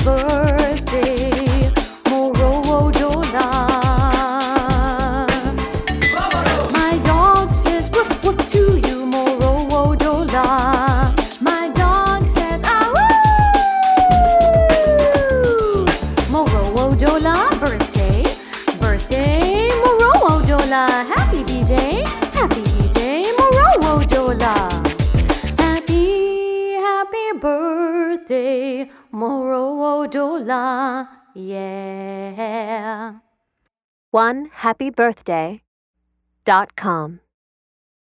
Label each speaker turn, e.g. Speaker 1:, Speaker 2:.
Speaker 1: birthday, Moro Odola. My dog says woof woof to you, Moro Odola. My dog says ah woo. Moro Odola, birthday, birthday, Moro Odola. Happy B-Day, happy B-Day, Moro Odola. Happy birthday, Moro Odola. Yeah.
Speaker 2: OneHappyBirthday.com